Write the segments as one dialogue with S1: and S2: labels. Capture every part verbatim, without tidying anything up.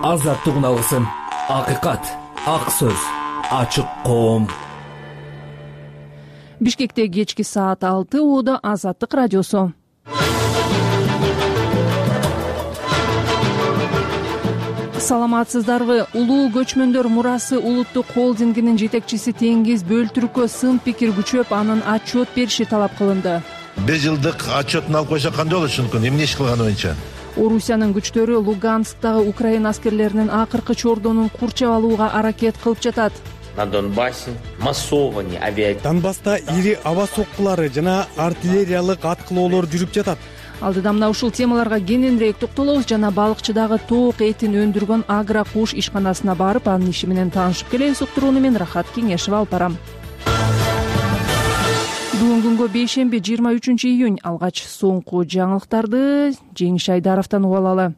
S1: Азаттык алгысым, акыйкат, ак сөз, ачык коом.
S2: Бишкекте кечки саат алты ууда Азаттык радиосу. Саламатсыздарбы? Улуу көчмөндөр мурасы улуттук холдингинин жетекчиси Теңиз Бөлтүрккө сын пикир күчөп, анын отчет бериши талап кылынды.
S3: беш жылдык отчетун алып койсо кандай болушу мүмкүн? Эмне иш кылганы боюнча?
S2: Орусиянын күчтөрү Лугансктагы Украина аскерлеринин акыркы чордонун курчап алууга аракет кылып жатат.
S4: На Донбассе массованный авиа.
S5: Донбасста ири аба соккулары жана артиллериялык аткылоолор жүрүп жатат.
S2: Алдыда мына ушул темаларга кененирээк токтолобуз жана балыкчыдагы тоок этин өндүргөн Агро Куш ишканасына барып, анын иши менен таанышып келебиз. Уктурууну мен Рахат Кеңешева алып барам. Бүгүн күнгө бейшемби жыйырма үчүнчү июнь. Алгач соңку жаңылыктарды Жеңиш Айдаровдон угуп алалы.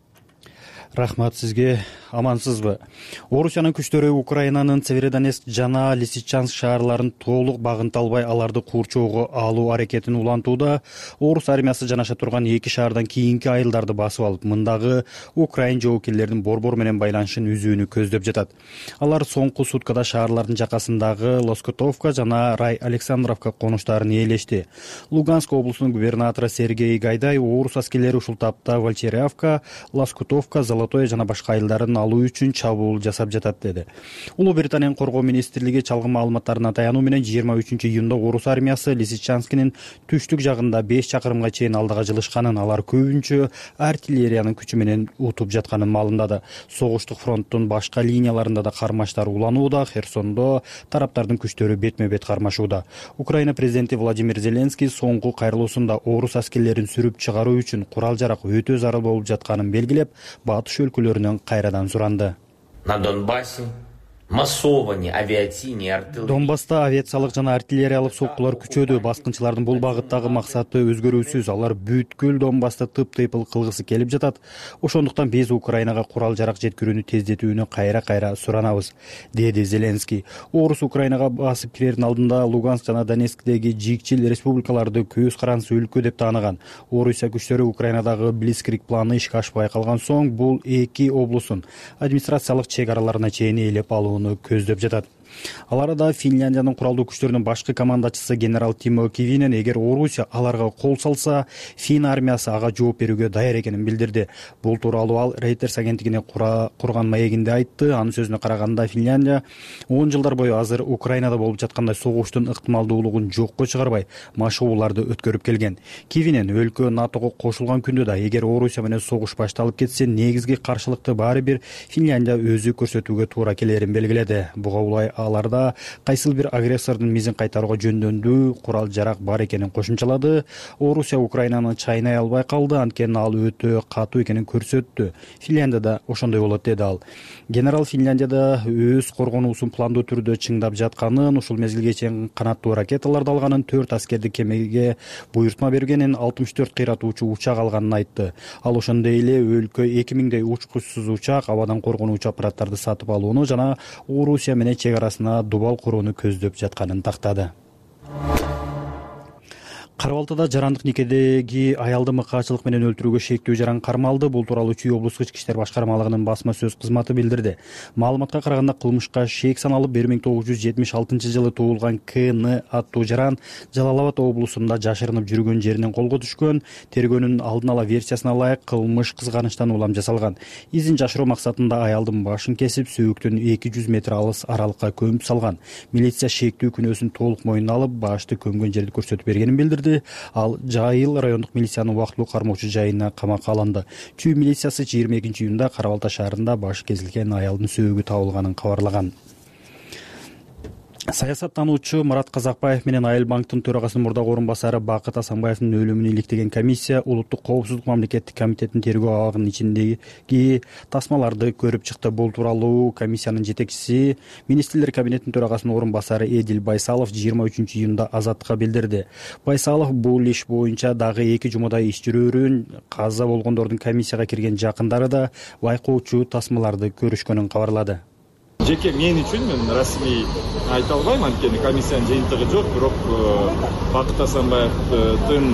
S5: Рахмат сизге. Амансызбы? Орусиянын күчтөрү Украинанын Северодонецк жана Лисичанск шаарларын толук багынта албай, аларды курчоого алуу аракетин улантууда. Орус армиясы жанаша турган эки шаардан кийинки айылдарды басып алып, мындагы Украин жоокерлеринин борбор менен байланышын үзүүнү көздөп жатат. Алар соңку суткада шаарлардын жакасындагы Лоскутовка жана Рай Александровка конуштарын ээлешти. Луганск облусунун губернатору Сергей Гайдай орус аскерлери ушул тапта Вальчерявка, Лоскутовка, Золотое жана башка айылдарын алуу үчүн чабуул жасап жатат деди. Улуу Британиянын коргоо министрлиги чалгын маалыматтарына таянуу менен жыйырма үчүнчү июнда орус армиясы Лисичанскинин түштүк жагында беш чакырымга чейин алдыга жылышканын, алар көбүнчө артиллериянын күчү менен утуп жатканын маалымдады. Согуштук фронттун башка линияларында да кармаштар уланууда. Херсондо тараптардын күчтөрү бетме бет кармашууда. Украина президенти Владимир Зеленский соңку кайрылуусунда орус аскерлерин сүрүп чыгаруу үчүн курал жарак өтө зарыл болуп жатканын белгилеп, батыш өлкөлөрүнөн кайрадан суранды.
S4: На Донбассе массованный авиационный артиллерия.
S5: Донбасста авиациялык жана артиллериялык соккулар күчөдү. Баскынчылардын бул багыттагы максаты өзгөрүүсүз. Алар бүткүл Донбасста тып-тыйпыл кылгысы келип жатат. Ошондуктан биз Украинага курал жарак жеткирүүнү тездетүүнү кайра-кайра суранабыз, деди Зеленский. Орус Украинага басып кирердин алдында Луганск жана Донецктеги жигчил республикаларды көз карансыз өлкө деп тааныган. Орусия күчтөрү Украинадагы Блицкриг планы ишке ашпай калган соң бул эки облустун администрациялык чек араларына чейин ээлеп алуу көздөп жатат. Аларда Финляндиянын куралдуу күчтөрүнүн башкы командачысы генерал Тимо Кивинен эгер Орусия аларга кол салса, Фин армиясы ага жооп берүүгө даяр экенин билдирди. Бул тууралуу ал Reuters агенттигине курган маегинде айтты. Анын сөзүнө караганда, Финляндия он жылдар бою азыр Украинада болуп жаткандай согуштун ыктымалдуулугун жокко чыгарбай, машыгууларды өткөрүп келген. Кивинен өлкө НАТОго кошулган күндө да эгер Орусия менен согуш башталып кетсе, негизги каршылыкты баары бир Финляндия өзү көрсөтүүгө туура келерин белгиледи. Буга улай аларда кайсыл бир агрессордун мизин кайтарууга жөндөндүү курал жарак бар экенин кошумчалады. Орусия Украинаны чайнай албай калды, анткени ал өтө катуу экенин көрсөттү. Финляндияда ошондой болот, деди ал. Генерал Финляндияда өз коргонуусун пландуу түрдө чыңдап жатканын, ушул мезгилге чейин канаттуу ракеталарды алганын, төрт аскердик кемеге буйртма бергенин, алтымыш төрт кыйратуучу учак алганын айтты. Ал ошондой эле өлкө эки миңдей учкучсуз учак, абадан коргонуучу аппараттарды сатып алууну жана Орусия менен чек арасына дубал курууну көздөп жатканын тактады. Кара Балтада жарандык никедеги аялды мыкаачылык менен өлтүрүүгө шектөө жаран кармалды. Бул тууралуу Чүй облустук ички иштер башкармалыгынын басма сөз кызматы билдирди. Маалыматка караганда, кылмышка шек саналып бир миң тогуз жүз жетимиш алтынчы жылы туулган К Н аттуу жаран Жалал Абад облусунда жашырынып жүргөн жеринен колго түшкөн. Тергөөнүн алдын ала версиясына ылайык кылмыш кызганычтан улам жасалган. Изин жашыруу максатында аялдын башын кесип, сөөктөн эки жүз метр алыс аралыкка көмүп салган. Милиция шектүү күнөөсүн толук мойнуна алып, башты көмгөн жерди көрсөтүп бергенин билдирди. Ал Жайыл райондук милициянын убактылуу кармоочу жайына камакка алынды. Чүй милициясы жыйырма экинчи июнда Кара Балта шаарында башы кесилген аялдын сөөгү табылганын кабарлаган. Саясаттануучу Марат Казакбаев менен Айыл банктын төрагасынын мурдагы орун басары Бакыт Асанбаевдин өлүмүн иликтеген комиссия Улуттук коопсуздук мамлекеттик комитетинин тергөө абагынын ичиндеги тасмаларды көрүп чыкты. Бул тууралуу комиссиянын жетекчиси, министрлер кабинетинин төрагасынын орун басары Эдил Байсалов жыйырма үчүнчү июнда Азаттыкка билдирди. Байсалов бул иш боюнча дагы эки жумадай иш жүрөөрүн, каза болгондордун комиссияга кирген жакындары да байкоочу тасмаларды көрүшкөнүн кабарлады.
S6: Жеке мен үчүн мен расмий айта албайм, анткени комиссиянын жыйынтыгы жок, бирок Бакыт Асанбаевдин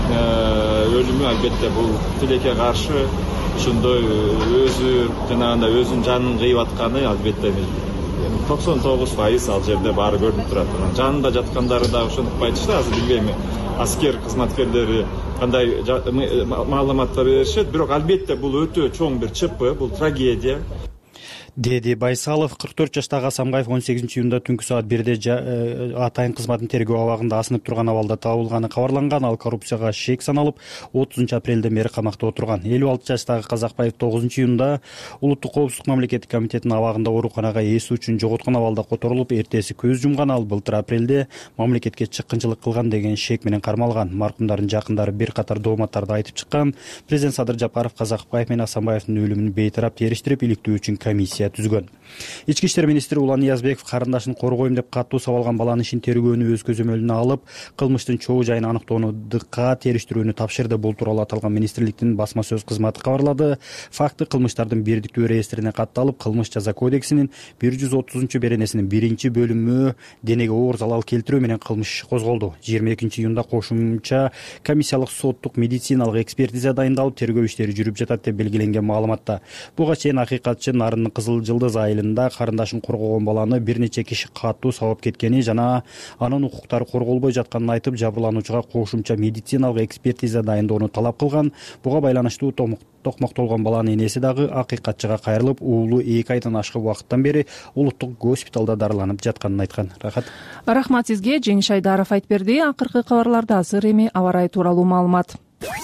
S6: өлүмү албетте бул тилекке каршы ошондой өзү жанагындай өзүнүн жанын кыйып атканы албетте токсон тогуз пайыз ал жерде баары көрүнүп турат. Жанында жаткандары да ошентип айтышты, азыр билбейм аскер кызматкерлери кандай маалыматтар беришет, бирок албетте бул өтө чоң бир ЧП, бул трагедия.
S5: Деди Байсалов. кырк төрт жаштагы Асамбаев он сегизинчи июнда түнкү саат бирде атайын кызматын тергөө абагында асынып турган абалда табылганы кабарланган. Ал коррупцияга шек саналып, отузунчу апрелден бери камакта отурган. элүү алты жаштагы Казакбаев тогузунчу июнда Улуттук коопсуздук мамлекеттик комитетинин абагында ооруканага эс үчүн жоготкон абалда которулуп, эртеси көз жумган. Ал былтыр апрелде мамлекетке чыккынчылык кылган деген шек менен кармалган. Маркумдардын жакындары бир катар дооматтарды айтып чыккан. Президент Садыр Жапаров Казакбаев менен Асамбаевдин өлүмүн бейтарап териштирип, иликтөө үчүн комиссия түзгөн. Ички иштер министри Улан Ниязбеков карындашын коргойм деп катуу сабалган баланын ишин тергөөнү өз көзөмөлүнө алып, кылмыштын чогуу жайын аныктоону дыкка териштирүүнү тапшырды. Бул тууралуу аталган министрликтин басма сөз кызматы кабарлады. Факты кылмыштардын бирдиктүү реестрине катталып, кылмыш жаза кодексинин бир жүз отузунчу беренесинин биринчи бөлүмү денеге оор залал келтирүү менен кылмыш козголду. жыйырма экинчи июнда кошумча комиссиялык соттук медициналык экспертиза дайындалып, тергөө иштери жүрүп жатат деп белгиленген маалыматта. Буга чейин акыйкатчы Нарындын Кызыл Жылдыз айылында карындашын коргогон баланы бир нече киши катуу сабап кеткени жана анын укуктары корголбой жатканын айтып, жабырлануучуга кошумча медициналык экспертиза дайындоону талап кылган. Буга байланыштуу токмоктолгон баланын энеси дагы акыйкатчыга кайрылып, уулу эки айдан ашык убакыттан бери улуттук госпиталда дарыланып жатканын айткан. Рахат.
S2: Рахмат сизге. Жеңиш Айдаров айтып берди. Акыркы кабарларда азыр эми аба ырайы тууралуу маалымат.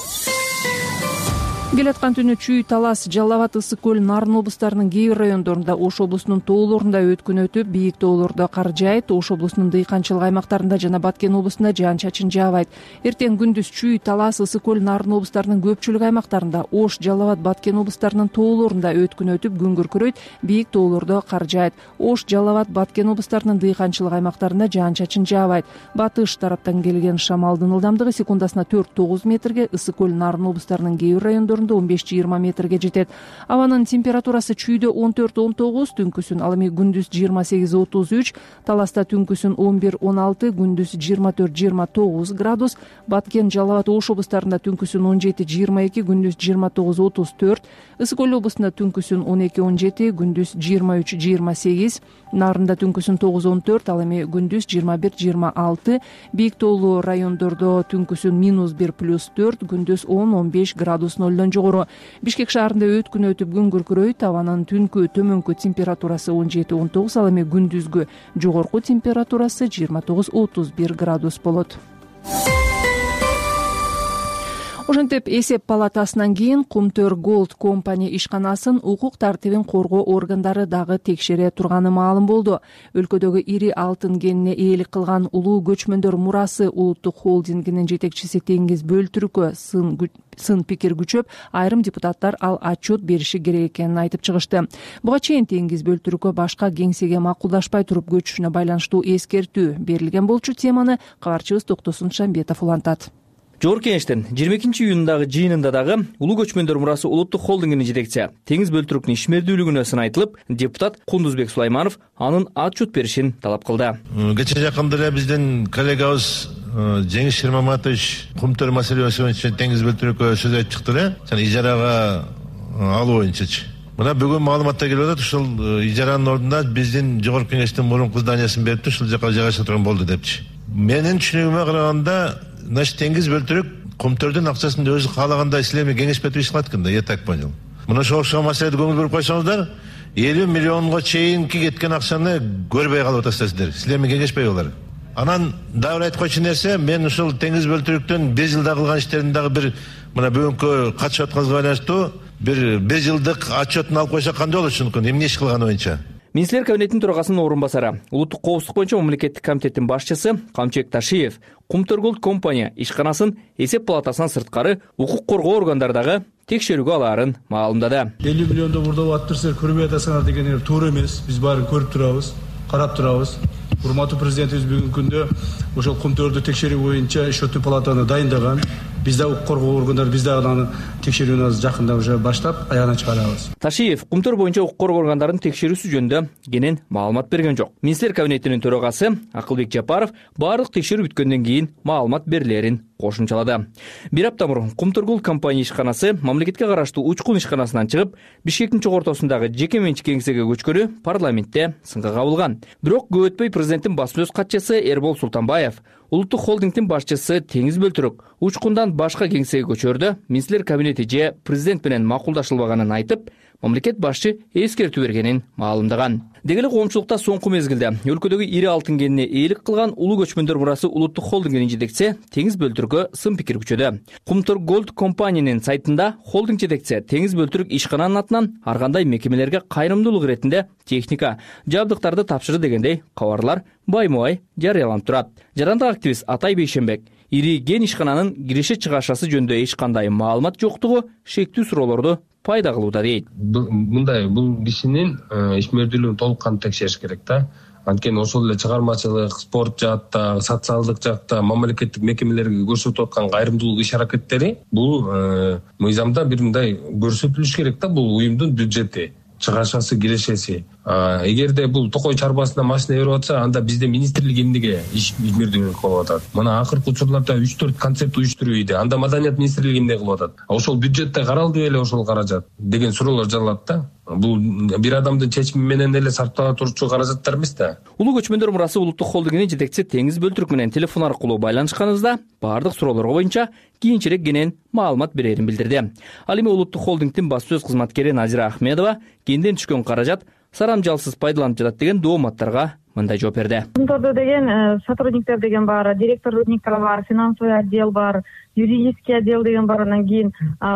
S2: Келаткан түнү Чүй, Талас, Жалал абад, Ысык көл, Нарын облустарынын кээ бир райондорунда, Ош облусунун тоолорунда өткүн өтүп, бийик тоолордо кар жаайт. Ош облусунун дыйканчылык аймактарында жана Баткен облусунда жаан-чачын жаабайт. Эртең күндүз Чүй, Талас, Ысык көл, Нарын облустарынын көпчүлүк аймактарында, Ош, Жалал абад, Баткен облустарынын тоолорунда өткүн өтүп, күн күркүрөйт, бийик тоолордо кар жаайт. Ош, Жалал абад, Баткен облустарынын дыйканчылык аймактарында жаан-чачын жаабайт. Батыш тараптан келген шамалдын ылдамдыгы секундасына төрт тогуз метрге, Ысык көл, Нарын облустарынын кээ бир райондорунда он беш жыйырма метрге жетет. Абанын температурасы Чүйдө он төрт он тогуз, түнкүсүн, ал эми күндүз жыйырма сегиз отуз үч, Таласта түнкүсүн он бир он алты, күндүз жыйырма төрт жыйырма тогуз градус, Баткен, Жалал абад, Ош облустарында түнкүсүн он жети жыйырма эки, күндүз жыйырма тогуз отуз төрт, Ысык көл облусунда түнкүсүн он эки он жети, күндүз жыйырма үч жыйырма сегиз, Нарында түнкүсүн тогуз он төрт, ал эми күндүз жыйырма бир жыйырма алты, бийик тоолуу райондордо түнкүсүн минус бир плюс төрт, күндүз он он беш градус нолдон жогору. Бишкек шаарында өткүн өтүп күн күркүрөйт. Абанын түнкү төмөнкү температурасы он жети он тогуз, ал эми күндүзгү жогорку температурасы жыйырма тогуз отуз бир градус болот. Ошентип эсеп палатасынан кийин Кумтөр Голд компания ишканасын укук тартибин коргоо органдары дагы текшере турганы маалым болду. Өлкөдөгү ири алтын кенине ээлик кылган улуу көчмөндөр мурасы улуттук холдингинин жетекчиси Теңиз Бөлтүрүккө сын сын пикир күчөп, айрым депутаттар ал отчет бериши керек экенин айтып чыгышты. Буга чейин Теңиз Бөлтүрүккө башка кеңсеге макулдашпай туруп көчүшүнө байланыштуу эскертүү берилген болчу. Теманы кабарчыбыз Токтосун Шамбетов улантат.
S1: Жогорку Кеңештин жыйырма экинчи июндагы жыйынында дагы улуу көчмөндөр мурасы улуттук холдингинин жетекчиси Теңиз Бөлтүрүктүн ишмердүүлүгүнө сын айтылып, депутат Кундузбек Сулайманов анын отчет беришин талап кылды.
S3: Кече жакында эле биздин коллегабыз Жеңиш Шермаматович Кумтөр маселеси боюнча Теңиз Бөлтүрүккө сөз айтып чыкты эле. Жана ижарага алуу боюнчачы. Мына бүгүн маалыматтар келип атат, ушул ижаранын ордуна биздин Жогорку Кеңештин мурунку зданиясын берип, ушул жака жайгашып турган болду депчи. Менин түшүнүгүмө караганда, значит, Теңиз Бөлтүрүк Кумтөрдүн акчасын өзү каалагандай силерме кеңешпетип иш кылат экен да, я так понял. Мына ошол окшогон маселеде көңүл буруп койсоңуздар, элүү миллионго чейинки кеткен акчаны көрбөй калып атасыздар. Силерме кеңешпей болор. Анан дагы бир айтып койчу нерсе, мен ушул Теңиз Бөлтүрүктүн бир жылда кылган иштерин дагы бир мына бүгүнкү катышып атканыбызга байланыштуу бир бир жылдык отчетун алып койсок кандай болчу мүмкүн, эмне иш кылганы боюнча.
S1: Министрлер кабинетинин төрагасынын орун басары, улуттук коопсуздук боюнча мамлекеттик комитеттин башчысы Камчыбек Ташиев Кумтөр Голд компания ишканасын эсеп палатасынан сырткары укук коргоо органдары дагы текшерүүгө алаарын маалымдады.
S7: элүү миллиондо бурдап аттырсыздар, көрбөй атасыңар дегендер туура эмес. Биз баарын көрүп турабыз, карап турабыз. Урматтуу президентибиз бүгүнкү күндө ошол Кумтөрдү текшерүү боюнча счеттүү палатаны дайындаган. биз да укук коргоо органдары биз дагы аны текшерүүнү азыр жакында уже баштап аягына чыгарабыз.
S1: Ташиев Кумтөр боюнча укук коргоо органдарынын текшерүүсү жөнүндө кенен маалымат берген жок. Министрлер кабинетинин төрагасы Акылбек Жапаров баардык текшерүү бүткөндөн кийин маалымат берилерин кошумчалады. Бир апта мурун Кумтөр компания ишканасы мамлекетке караштуу Учкун ишканасынан чыгып, Бишкектин чогортосундагы жеке менчик кеңсеге көчкөнү парламентте сынга кабылган. Бирок көп өтпөй президенттин басма сөз катчысы Эрбол Султанбаев улуттук холдингдин башчысы Теңиз Бөлтүрүк Учкундан башка кеңсеге көчөрдө министрлер кабинети же президент менен макулдашылбаганын айтып, мамлекет башчы эскертүү бергенин маалымдаган. Деги эле коомчулукта соңку мезгилде өлкөдөгү ири алтын кенине ээлик кылган улуу көчмөндөр мурасы улуттук холдингинин жетекчиси Теңиз Бөлтүрүккө сын пикир күчөдө. Кумтөр Голд компаниянын сайтында холдинг жетекчиси Теңиз Бөлтүрүк ишкананын атынан ар кандай мекемелерге кайрымдуулук иретинде техника, жабдыктарды тапшырды дегендей кабарлар байма-бай жарыяланып турат. Жарандык активист Атай Бейшенбек ири кен ишкананын киреше чыгашасы жөнүндө эч кандай маалымат жоктугу шектүү суроолорду пайда кылууда дейт.
S8: Мындай бул кишинин ишмердүүлүгүн толук кандуу текшериш керек да. Анткени ошол эле чыгармачылык, спорт жаатта, социалдык жакта, мамлекеттик мекемелерге көрсөтүп аткан кайрымдуулук иш-аракеттери бул мыйзамда бир мындай көрсөтүлүш керек да. Бул уюмдун бюджети, чыгашасы, кирешеси. Эгерде бул токой чарбасына машина өөрүп атса, анда бизде министрлик эмнеге ишмердүүлүк кылып атат? Мына акыркы учурларда үч төрт концерт уюштуруп ийди. Анда маданият министрлиги эмне кылып атат? Ошол бюджетте каралды беле ошол каражат деген суроолор жаралат да. Бул бир адамдын чечими менен эле сарптала турчу каражаттар эмес да.
S1: Улуу көчмөндөр мурасы улуттук холдингинин жетекчиси Теңиз Бөлтүрүк менен телефон аркылуу байланышканыбызда баардык суроолорго боюнча кийинчерээк кенен маалымат берерин билдирди. Ал эми улуттук холдингдин басма сөз кызматкери Назира Ахмедова кенден түшкөн каражат сарамжалсыз пайдаланып жатат деген дооматтарга мындай жооп берди.
S9: Кумтордо деген сотрудниктер деген бар, директор сотрудниктер бар, финансовый отдел бар, юридический отдел деген бар. Андан кийин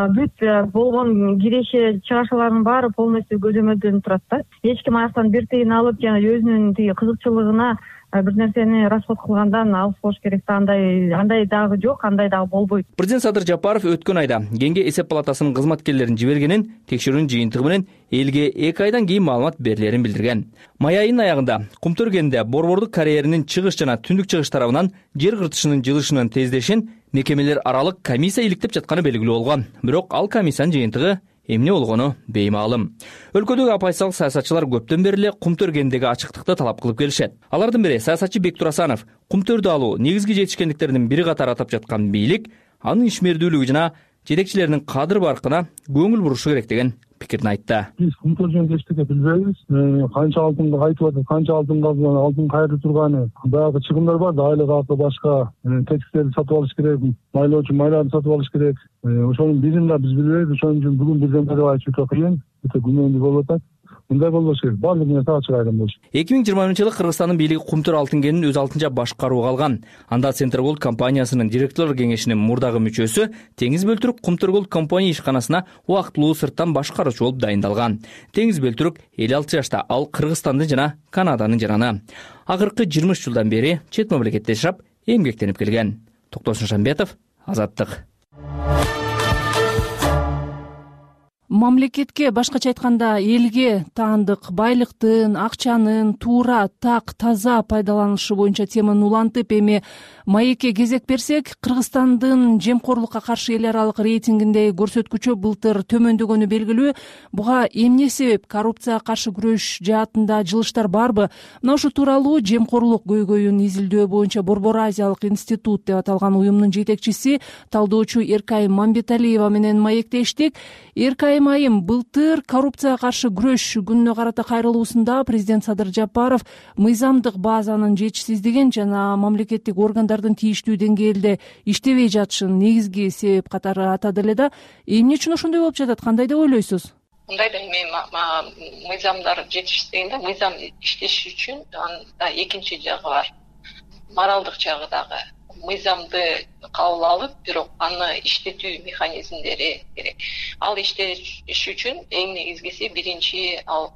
S9: бүт болгон киреше чыгашалардын баары полностью көзөмөлдөнүп турат да. Эч ким аяктан бир тыйын алып, жана өзүнүн тиги кызыкчылыгына бир нерсени расход кылгандан алыс болуш керек да. Андай андай дагы жок, андай дагы болбойт.
S1: Президент Садыр Жапаров өткөн айда кенге эсеп палатасынын кызматкерлерин жибергенин, текшерүүнүн жыйынтыгы менен элге эки айдан кийин маалымат берилерин билдирген. Май айынын аягында Кумтөр кенинде борбордук карьеринин чыгыш жана түндүк чыгыш тарабынан жер кыртышынын жылышынын тездешин мекемелер аралык комиссия иликтеп жатканы белгилүү болгон. Бирок ал комиссиянын жыйынтыгы эмне болгону беймаалым. Өлкөдөгү оппозициялык саясатчылар көптөн бери эле Кумтөр кенидеги ачыктыкты талап кылып келишет. Алардын бири саясатчы Бек Турасанов Кумтөрдү алуу негизги жетишкендиктеринин бири катары атап жаткан бийлик анын ишмердүүлүгү жана жетекчилеринин кадыр баркына көңүл бурушу керек деген пикирин айтты.
S10: Биз Кумтөр жөнүндө эчтеке билбейбиз. Канча алтынга айтып атат, канча алтынга алтын кайры турганы, баягы чыгымдар бар да, айлык акы башка, текстилерди сатып алыш керек, майлоо үчүн майларды сатып алыш керек. Ошонун бирин да биз билбейбиз. Ошон үчүн бүгүн бирден деп айтып өтө кыйын, өтө күмөндүү болуп атат. Мындай болбош керек. Баардык нерсе ачык айрым болуш.
S1: эки миң жыйырманчы жылы Кыргызстандын бийлиги Кумтөр алтын кенин өз алтынча башкарууга алган. Анда Центрголд компаниясынын директорлор кеңешинин мурдагы мүчөсү Теңиз Бөлтүрүк Кумтөр компания ишканасына убактылуу сырттан башкаруучу болуп дайындалган. Теңиз Бөлтүрүк элүү алты жашта, ал Кыргызстандын жана Канаданын жараны. Акыркы жыйырма үч жылдан бери чет мамлекетте жашап, эмгектенип келген. Токтосун Шамбетов, Азаттык.
S2: Мамлекетке, башкача айтканда элге таандык байлыктын, акчанын туура, так, таза пайдаланышы боюнча теманы улантып, эми маекке кезек берсек, Кыргызстандын жемкорлукка каршы эл аралык рейтингиндеги көрсөткүчү былтыр төмөндөгөнү белгилүү. Буга эмне себеп? Коррупцияга каршы күрөш жаатында жылыштар барбы? Мына ушул тууралуу жемкорлук көйгөйүн изилдөө боюнча Борбор Азиялык институт деп аталган уюмдун жетекчиси, талдоочу Эркайым Мамбеталиева менен маектештик. Эркайым айым, былтыр коррупцияга каршы күрөш күнүнө карата кайрылуусунда президент Садыр Жапаров мыйзамдык базанын жетишсиздигин жана мамлекеттик органдардын тийиштүү деңгээлде иштебей жатышын негизги себеп катары атады эле да. Эмне үчүн ошондой болуп жатат? Кандай деп ойлойсуз?
S11: Мындай да эми мыйзамдар жетишсиздигинде мыйзам иштеши үчүн анда экинчи жагы бар. Моралдык жагы дагы. Мыйзамды кабыл алып, бирок аны иштетүү механизмдери керек. Ал иштеш үчүн эң негизгиси биринчи ал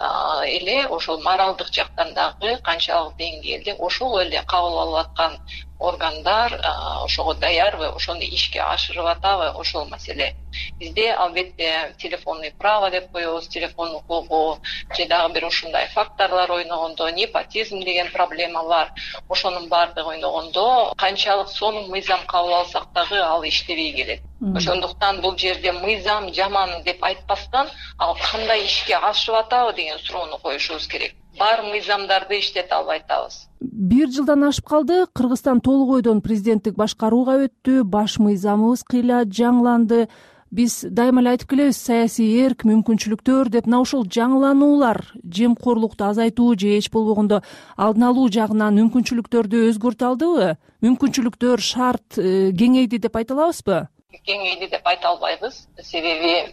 S11: эле ошол моралдык жактан дагы канчалык деңгээлде ошол эле кабыл алып аткан органдар ошого даярбы, ошону ишке ашырып атабы, ошол маселе. Бизде албетте телефонный право деп коебуз, телефон укугу же дагы бир ушундай факторлор ойногондо, непотизм деген проблема бар. Ошонун баардыгы ойногондо канчалык сонун мыйзам кабыл алсак дагы ал иштебей келет. Ошондуктан бул жерде мыйзам жаман деп айтпастан, ал кандай ишке ашып атабы деген суроону коюшубуз керек. Бар мыйзамдарды иштете албай атабыз.
S2: Бир жылдан ашып калды. Кыргызстан толук ойдон президенттик башкарууга өттү. Баш мыйзамыбыз кыйла жаңыланды. Биз дайыма эле айтып келебиз, саясий эрк, мүмкүнчүлүктөр деп, мына ошол жаңылануулар жемкорлукту азайтуу же эч болбогондо алдын алуу жагынан мүмкүнчүлүктөрдү өзгөртө алдыбы? Мүмкүнчүлүктөр шарт кеңейди деп айта алабызбы?
S11: Кеңейди деп айта албайбыз. Себеби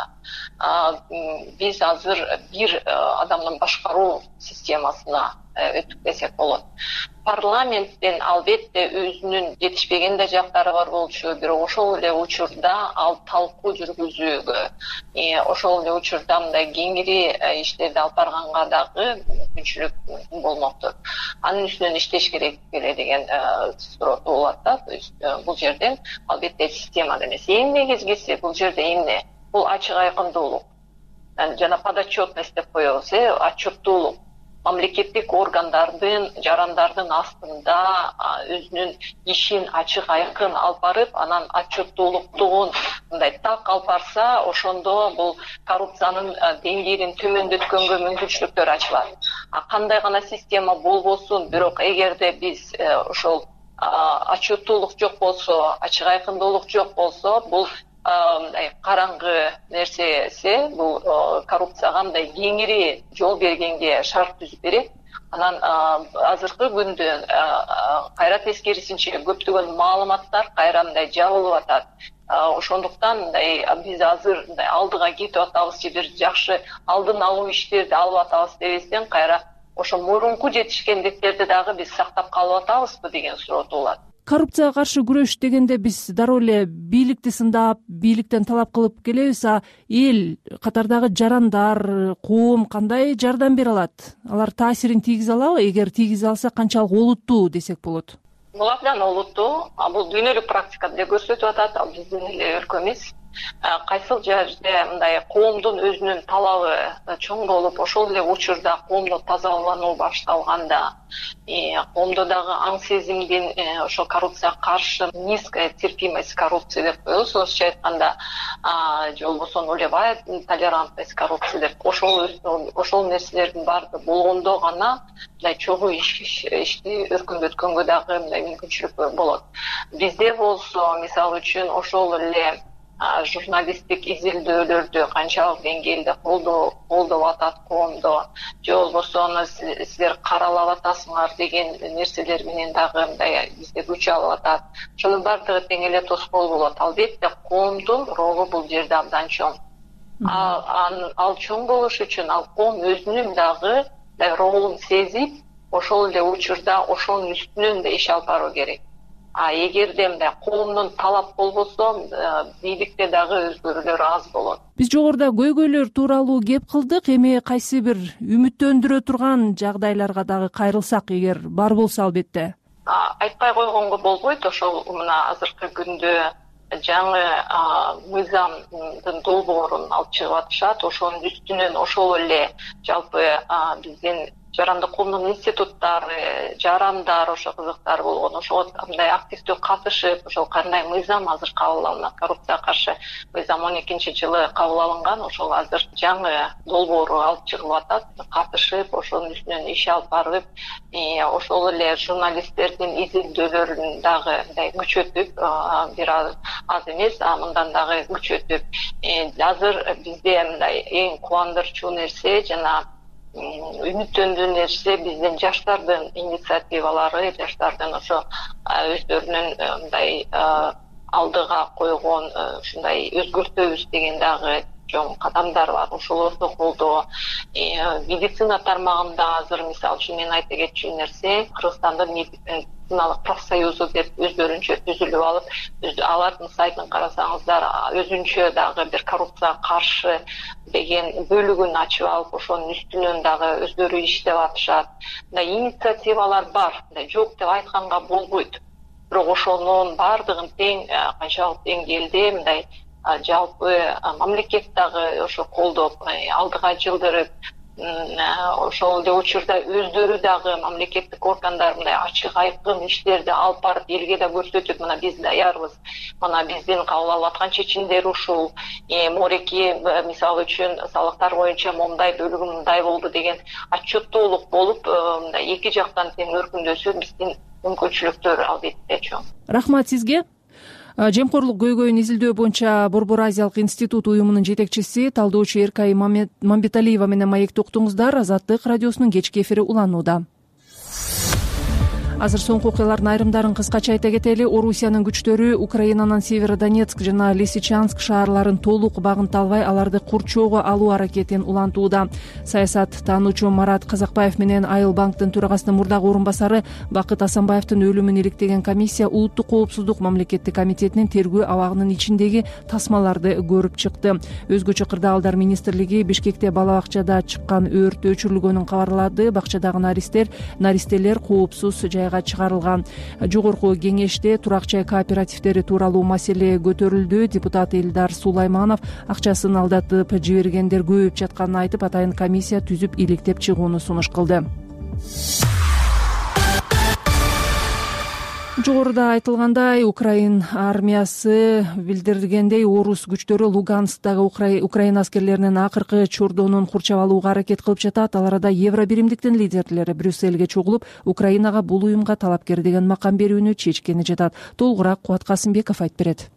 S11: биз азыр бир адамдын башкаруу системасына өтүп десек болот. Парламенттен албетте өзүнүн жетишпеген да жактары бар болчу, бирок ошол эле учурда ал талкуу жүргүзүүгө, ошол эле учурда мындай кеңири иштерди алып барганга дагы мүмкүнчүлүк болмоктур. Анын үстүнөн иштеш керек беле деген суроо туулат да. Бул жерден албетте система эмес. Эң негизгиси бул жерде эмне? Бул ачык айкындуулук. Жана подотчетность деп коебуз, э, отчеттуулук. Мамлекеттик органдардын, жарандардын астында өзүнүн ишин ачык айкын алып барып, анан отчеттуулуктугун мындай так алып барса, ошондо бул коррупциянын деңгээлин төмөндөткөнгө мүмкүнчүлүктөр ачылат. А кандай гана система болбосун, бирок эгерде биз ошол отчеттуулук жок болсо, ачык айкындуулук жок болсо, бул караңгы нерсеси, бул коррупцияга мындай кеңири жол бергенге шарт түзүп берет. Анан азыркы күндө кайра тескерисинче көптөгөн маалыматтар кайра мындай жабылып атат. Ошондуктан мындай биз азыр мындай алдыга кетип атабыз же бир жакшы алдын алуу иштерди алып атабыз дебестен, кайра ошо мурунку жетишкендиктерди дагы биз сактап калып атабызбы деген суроо туулат.
S2: Коррупцияга каршы күрөш дегенде биз дароо эле бийликти сындап, бийликтен талап кылып келебиз, а эл катардагы жарандар, коом кандай жардам бере алат? Алар таасирин тийгизе алабы? Эгер тийгизе алса, канчалык олуттуу десек болот?
S11: Бул абдан олуттуу. Бул дүйнөлүк практикада да көрсөтүп атат, ал биздин эле өлкөбүз. Кайсыл жерде мындай коомдун өзүнүн талабы чоң болуп, ошол эле учурда коомдо тазалануу башталганда, коомдо дагы аң сезимдин ошо коррупцияга каршы низкая терпимость коррупции деп коебуз, орусча айтканда, же болбосо нулевая толерантность коррупции деп, ошол ошол нерселердин баардыгы болгондо гана мындай чогуу ишти өркүндөткөнгө дагы мындай мүмкүнчүлүк болот. Бизде болсо, мисалы үчүн, ошол эле журналисттик изилдөөлөрдү канчалык деңгээлде колдоп атат коомдо, же болбосо аны силер каралап атасыңар деген нерселер менен дагы мындай бизде күч алып атат. Ошонун баардыгы тең эле тоскоол болот. Албетте коомдун ролу бул жерде абдан чоң. Ал чоң болуш үчүн ал коом өзүнүн дагы ролун сезип, ошол эле учурда ошонун үстүнөн да иш алып баруу керек. А эгерде мындай коомдун талап болбосо, бийликте дагы өзгөрүүлөр аз болот.
S2: Биз жогоруда көйгөйлөр тууралуу кеп кылдык. Эми кайсы бир үмүттөндүрө турган жагдайларга дагы кайрылсак, эгер бар болсо албетте.
S11: Айтпай койгонго болбойт. Ошол мына азыркы күндө жаңы мыйзамдын долбоорун алып чыгып атышат. Ошонун үстүнөн ошол эле жалпы биздин жарандык коомдун институттары, жарандар ошо кызыктар болгон, ошого мындай активдүү катышып, ошол кандай мыйзам азыр кабыл алынат, коррупцияга каршы мыйзам он экинчи жылы кабыл алынган, ошол азыр жаңы долбоору алып чыгылып атат, катышып, ошонун үстүнөн иш алып барып, ошол эле журналисттердин изилдөөлөрүн дагы мындай күчөтүп, бир аз эмес, мындан дагы күчөтүп, азыр бизде мындай эң кубандырчу нерсе жана үмүттөндүү нерсе биздин жаштардын инициативалары, жаштардын ошо өздөрүнүн мындай алдыга койгон ушундай өзгөртөбүз деген дагы чоң кадамдар бар. Ошолорду колдоо. Медицина тармагында азыр мисалы үчүн мен айта кетчү нерсе, Кыргызстандын медициналык профсоюзу деп өздөрүнчө түзүлүп алып, алардын сайтын карасаңыздар, өзүнчө дагы бир коррупцияга каршы деген бөлүгүн ачып алып, ошонун үстүнөн дагы өздөрү иштеп атышат. Мындай инициативалар бар, жок деп айтканга болбойт. бирок ошонун баардыгын тең канчалык деңгээлде мындай жалпы мамлекет дагы ошо колдоп алдыга жылдырып, ошол эле учурда өздөрү дагы мамлекеттик органдар мындай ачык айкын иштерди алып барып элге да көрсөтүп, мына биз даярбыз, мына биздин кабыл алып аткан чечимдер ушул, мореки мисалы үчүн салыктар боюнча момундай бөлүгү мындай болду деген отчеттуулук болуп, мындай эки жактан тең өркүндөсө биздин мүмкүнчүлүктөр албетте чоң.
S2: Рахмат сизге. Жемкорлук көйгөйүн изилдөө боюнча Борбор Азиялык институт уюмунун жетекчиси, талдоочу Эркай Мамбеталиева менен маекте уктуңуздар. Азаттык радиосунун кечки эфири уланууда. Азыр соңку окуялардын айрымдарын кыскача айта кетели. Орусиянын күчтөрү Украинанын Северодонецк жана Лисичанск шаарларын толук багынта албай, аларды курчоого алуу аракетин улантууда. Саясат таануучу Марат Казакбаев менен Айыл банктын төрагасынын мурдагы орун басары Бакыт Асанбаевдин өлүмүн иликтеген комиссия Улуттук коопсуздук мамлекеттик комитетинин тергөө абагынын ичиндеги тасмаларды көрүп чыкты. Өзгөчө кырдаалдар министрлиги Бишкекте бала бакчада чыккан өрт өчүрүлгөнүн кабарлады. Бакчадагы наристер, наристелер коопсуз жай чыгарылган. Жогорку кеңеште турак жай кооперативдери тууралуу маселе көтөрүлдү. Депутат Элдар Сулайманов акчасын алдатып жибергендер көбөйүп жатканын айтып, атайын комиссия түзүп иликтеп чыгууну сунуш кылды. Жогоруда айтылгандай, Украин армиясы билдиргендей, орус күчтөрү Луганскдагы Украина аскерлеринин акыркы чордонун курчап алууга аракет кылып жатат. Ал арада Евробиримдиктин лидерлери Брюссельге чогулуп, Украинага бул уюмга талапкер деген макам берүүнү чечкени жатат. Толугураак Кубат Касымбеков айтып берет.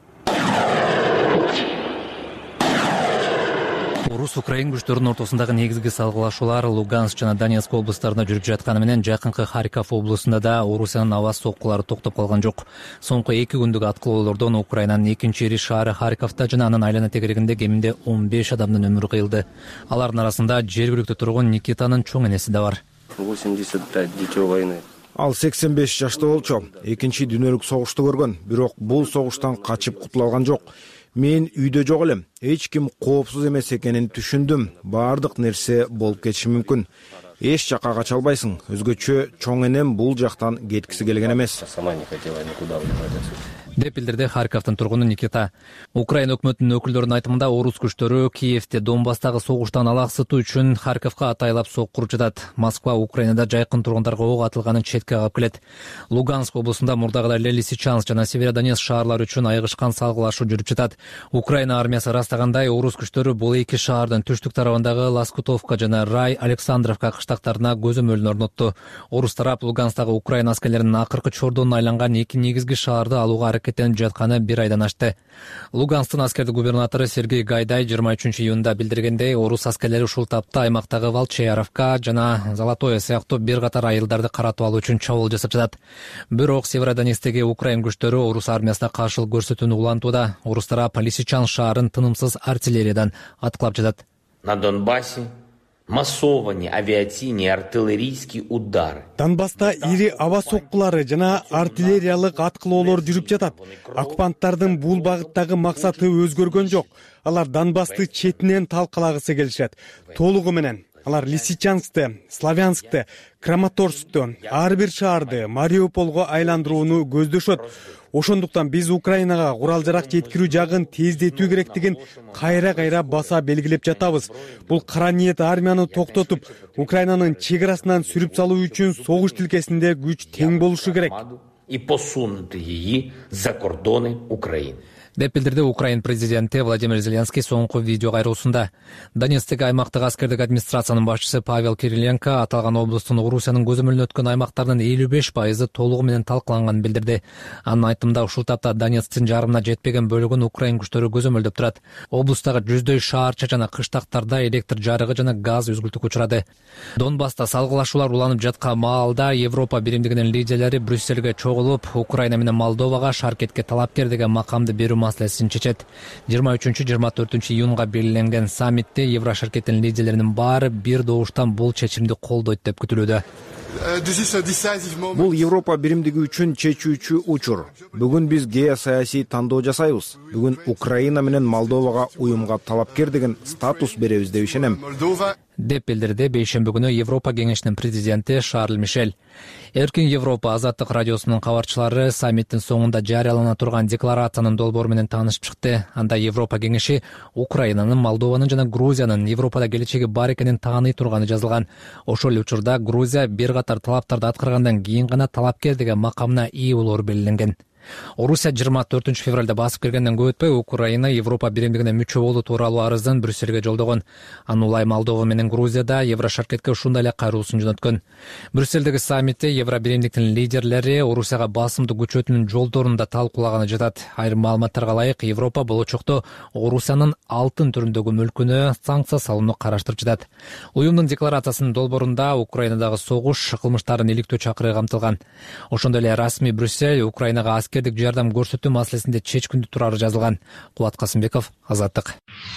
S1: Орус-Украин күчтөрүнүн ортосундагы негизги салгылашуулар Луганск жана Донецк облустарында жүрүп жатканы менен жакынкы Харьков облусунда да Орусиянын аба соккулары токтоп калган жок. Соңку эки күндүк аткылоолордон Украинанын экинчи ири шаары Харьковдо жана анын айлана тегерегинде кеминде он беш адамдын өмүрү кыйылды. Алардын арасында жергиликтүү тургун Никитанын чоң энеси да бар.
S12: восемьдесят пять детей войны.
S13: Ал сексен беш жашта болчу. Экинчи дүйнөлүк согушту көргөн, бирок бул согуштан качып кутула алган жок. Мен үйдө жок элем. Эч ким коопсуз эмес экенин түшүндүм. Баардык нерсе болуп кетиши мүмкүн. Эч жакка кача албайсың. Өзгөчө чоң энем бул жактан кеткиси келген эмес.
S12: Сама не хотела никуда уезжать.
S1: деп билдирди Харьковдун тургуну Никита. Украина өкмөтүнүн өкүлдөрүнүн айтымында орус күчтөрү Киевде Донбасстагы согуштан алаксытуу үчүн Харьковго атайлап соккуруп жатат. Москва Украинада жайкын тургундарга ок атылганын четке кагып келет. Луганск облусунда мурдагыдай Лисичанск жана Северодонецк шаарлары үчүн айгышкан салгылашуу жүрүп жатат. Украина армиясы ырастагандай, орус күчтөрү бул эки шаардын түштүк тарабындагы Лоскутовка жана Рай Александровка кыштактарына көзөмөлүн орнотту. Орус тарап Луганскдагы Украина аскерлеринин акыркы чордонуна айланган эки негизги шаарды алууга аракеттенип жатканы бир айдан ашты. Луганскдын аскердик губернатору Сергей Гайдай жыйырма үчүнчү июнда билдиргендей, орус аскерлери ушул тапта аймактагы Волчаровка жана Золотое сыяктуу бир катар айылдарды каратып алуу үчүн чабуул жасап жатат. Бирок Северодонецктеги Украин күчтөрү орус армиясына каршылык көрсөтүүнү улантууда. Орус тарап Лисичанск шаарын тынымсыз артиллериядан аткылап жатат.
S4: На Донбассе массованный авиационный артиллерийский удар.
S14: Донбасста ири аба соккулары жана артиллериялык аткылоолор жүрүп жатат. Оккупанттардын бул багыттагы максаты өзгөргөн жок. Алар Донбассты четинен талкалагысы келишет. Толугу менен. Алар Лисичанскты, Славянскты, Краматорскты, ар бир шаарды Мариуполго айландырууну көздөшөт. Ошондуктан биз Украинага курал-жарак жеткирүү жагын тездетүү керектигин кайра-кайра баса белгилеп жатабыз. Бул кара ниет армияны токтотуп, Украинанын чек-арасынан сүрүп салуу үчүн согуш тилкесинде күч тең болушу керек.
S4: И посунуты ее за кордоны Украины.
S1: Деп билдирди Украин президенти Владимир Зеленский соңку видео кайрылуусунда. Донецктеги аймактык аскердик администрациянын башчысы Павел Кириленко аталган облустун Орусиянын көзөмөлүнө өткөн аймактардын элүү беш пайызы толугу менен талкаланганын билдирди. Анын айтымында ушул тапта Донецктин жарымына жетпеген бөлүгүн Украин күчтөрү көзөмөлдөп турат. Облустагы жүздөй шаарча жана кыштактарда электр жарыгы жана газ үзгүлтүккө учурады. Донбасста салгылашуулар уланып жаткан маалда Европа биримдигинин лидерлери Брюссельге чогулуп, Украина менен Молдовага шаркетке талапкер деген макамды берүү маселесин чечет. жыйырма үчүнчү жыйырма төртүнчү июнга белгиленген саммитте Еврошаркеттин лидерлеринин баары бир добуштан бул чечимди колдойт деп күтүлүүдө.
S13: Бул Европа биримдиги үчүн чечүүчү учур. Бүгүн биз геосаясий тандоо жасайбыз. Бүгүн Украина менен Молдовага уюмга талапкер деген статус беребиз деп ишенем.
S15: деп билдирди бейшемби күнү Европа кеңешинин президенти Шарль Мишель. Эркин Европа азаттык радиосунун кабарчылары саммиттин соңунда жарыялана турган декларациянын долбоору менен таанышып чыкты. Анда Европа кеңеши Украинанын, Молдованын жана Грузиянын Европада келечеги бар экенин тааный турганы жазылган. Ошол учурда Грузия бир катар талаптарды аткаргандан кийин гана талапкер деген макамына ээ болоору белгиленген. Орусия жыйырма төртүнчү февралда басып киргенден көп өтпөй Украина Европа биримдигине мүчө болуу тууралуу арызын Брюссельге жолдогон. Аны улай Молдова менен Грузияда Еврошаркетке ушундай эле кайрылуусун жөнөткөн. Брюссельдеги саммитте Евро биримдиктин лидерлери Орусияга басымды күчөтүүнүн жолдорун да талкуулаганы жатат. Айрым маалыматтарга ылайык, Европа болочокто Орусиянын алтын түрүндөгү мүлкүнө санкция салууну караштырып жатат. Уюмдун декларациясынын долбоорунда Украинадагы согуш кылмыштарын иликтөө чакырыгы камтылган. Ошондой эле расмий Брюссель Украинага аскердик жардам көрсөтүү маселесинде чечкиндүү турары жазылган. Кубат Касымбеков, Азаттык.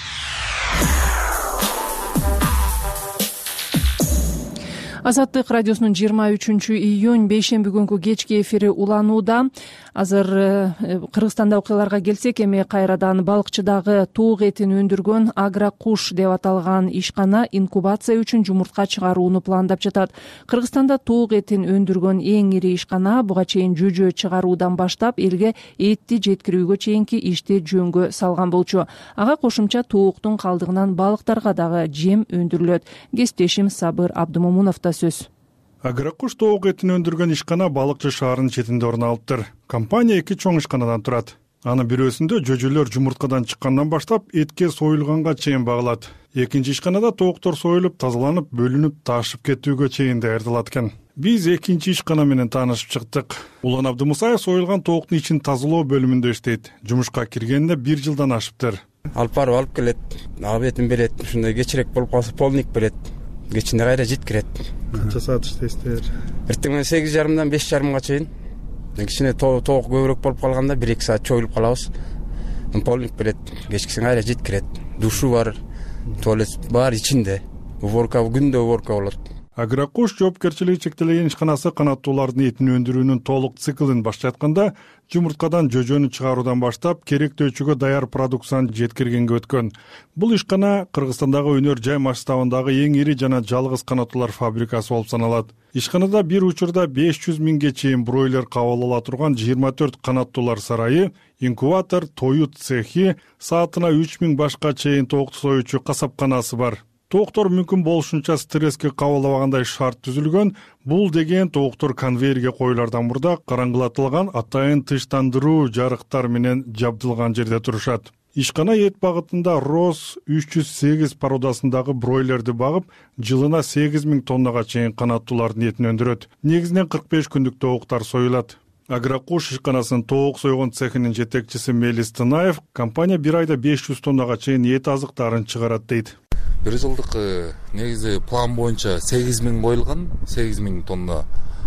S2: Азаттык радиосунун жыйырма үчүнчү июнь бейшемби күнкү кечки эфири уланууда. Азыр Кыргызстанда окуяларга келсек, эми кайрадан балыкчыдагы туук этин өндүргөн Агрокуш деп аталган ишкана инкубация үчүн жумуртка чыгарууну пландап жатат. Кыргызстанда туук этин өндүргөн эң ири ишкана буга чейин жүжө чыгаруудан баштап элге этти жеткирүүгө чейинки ишти жөнгө салган болчу. Ага кошумча тууктун калдыгынан балыктарга дагы жем өндүрүлөт. Кесиптешим Сабыр Абдымомуновдо сөз.
S16: Агрокуш тоок этин өндүргөн ишкана балыкчы шаарынын четинде орун алыптыр. Компания эки чоң ишканадан турат. Анын бирөөсүндө жөжөлөр жумурткадан чыккандан баштап этке союлганга чейин багылат. Экинчи ишканада тооктор союлуп, тазаланып, бөлүнүп, ташып кетүүгө чейин даярдалат экен. Биз экинчи ишкана менен таанышып чыктык. Улан Абдымусаев союлган тооктун ичин тазалоо бөлүмүндө иштейт. Жумушка киргенине бир жылдан ашыптыр.
S17: Алып барып алып келет, абетин берет, ушундай кечирээк болуп калса полник берет. Кечинде кайра жеткирет.
S16: Канча саат иштейсиздер?
S17: Эртең менен сегиз жарымдан беш жарымга чейин. Кичине тоок көбүрөөк болуп калганда бир эки саат чоюлуп калабыз. Полник берет, кечкисин кайра жеткирет. Душу бар, туалет бар ичинде. Уборка күндө уборка болот.
S16: Агрокуш жоопкерчилиги чектелген ишканасы канаттуулардын этин өндүрүүнүн толук циклин баштап атканда жумурткадан жөжөнү чыгаруудан баштап керектөөчүгө даяр продукцияны жеткиргенге өткөн. Бул ишкана Кыргызстандагы Өнөр жай масштабындагы эң ири жана жалгыз канаттуулар фабрикасы болуп саналат. Ишканада бир учурда беш жүз миңге чейин бройлер кабыл ала турган жыйырма төрт канаттуулар сарайы, инкубатор, тоют цехи, саатына үч миң башка чейин тоокту союучу касапканасы бар. Тооктор мүмкүн болушунча стресске кабылбагандай шарт түзүлгөн. Бул деген тооктор конвейерге коюлардан мурда караңгылатылган атайын тынчтандыруу жарыктар менен жабдылган жерде турушат. Ишкана эт багытында Рос үч жүз сегиз породасындагы бройлерди багып, жылына сегиз миң тоннага чейин канаттуулардын этин өндүрөт. Негизинен кырк беш күндүк тооктар союлат. Агрокуш ишканасынын тоок сойгон цехинин жетекчиси Мелис Тынаев компания бир айда беш жүз тоннага чейин эт азыктарын чыгарат дейт.
S18: Бир жылдык негизи план боюнча сегиз миң коюлган, сегиз миң тонна.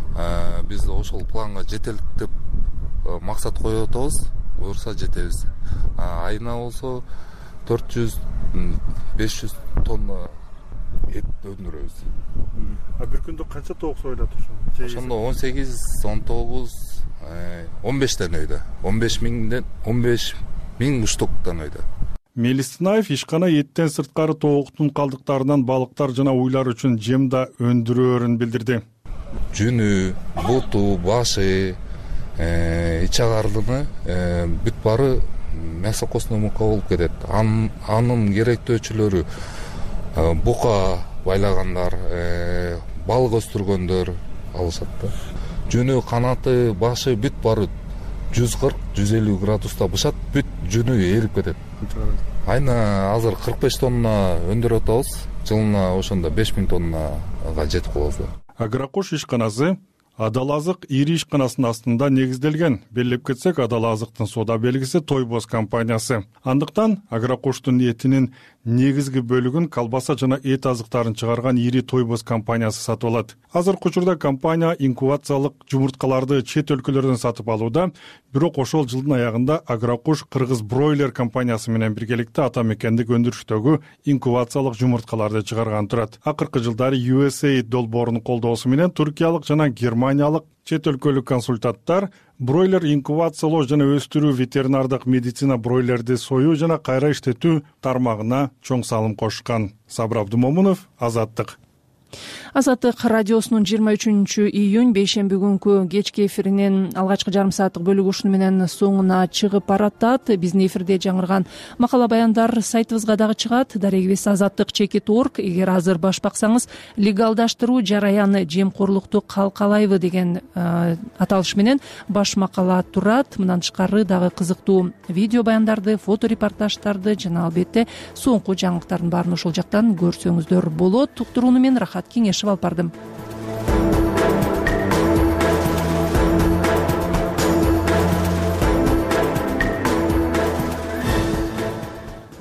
S18: Биз ошол планга жетелик деп максат коюп атабыз. Буюрса жетебиз. Айына болсо төрт жүз беш жүз тонна эт өндүрөбүз.
S16: А бир күндө канча тоок союлат ошо?
S18: Ошондо он сегиз, он тогуз, он бештен өйдө. он беш миңден он беш миң штуктан өйдө.
S16: Мелис Тынаев ишкана эттен сырткары тооктун калдыктарынан балыктар жана уйлар үчүн жем да өндүрөөрүн билдирди.
S18: Жүнү, буту, башы, ич агардыны бүт баары мясокосный мука болуп кетет. Анын керектөөчүлөрү бука байлагандар, балык өстүргөндөр алышат да. Жүнү, канаты, башы бүт баары жүз кырк жүз элүү градуста бышат, бүт жүнү эрип кетет. Айына азыр кырк беш тонна өндүрүп атабыз. Жылына ошондо беш миң тоннага жетип калабыз.
S16: Агрокуш ишканасы Адал азык ири ишканасынын астында негизделген. Белгилеп кетсек, Адал азыктын соода белгиси Тойбоз компаниясы. Андыктан Агрокуштун этинин негизги бөлүгүн колбаса жана эт азыктарын чыгарган ири Тойбоз компаниясы сатып алат. Азыркы учурда компания инкубациялык жумурткаларды чет өлкөлөрдөн сатып алууда. бирок ошол жылдын аягында Агрокуш кыргыз бройлер компаниясы менен биргеликте ата мекендик өндүрүштөгү инкубациялык жумурткаларды чыгарган турат. Акыркы жылдары ю эс эй долбоорунун колдоосу менен туркиялык жана германиялык чет өлкөлүк консультанттар бройлер инкубациялоо жана өстүрүү, ветеринардык медицина, бройлерди союу жана кайра иштетүү тармагына чоң салым кошкан. Сабыр Абдумомунов, Азаттык.
S2: Азаттык радиосунун жыйырма үчүнчү июнь бейшемби күнкү кечки эфиринин алгачкы жарым сааттык бөлүгү ушуну менен соңуна чыгып баратат. Биздин эфирде жаңырган макала баяндар сайтыбызга дагы чыгат. Дарегибиз азаттык чекит точка орг. Эгер азыр баш баксаңыз, легалдаштыруу жараяны жемкорлукту калкалайбы деген аталыш менен баш макала турат. Мындан тышкары дагы кызыктуу видео баяндарды, фото репортаждарды жана албетте соңку жаңылыктардын баарын ошол жактан көрсөңүздөр болот. Уктурууну мен Рахат Кеңешев алып бардым.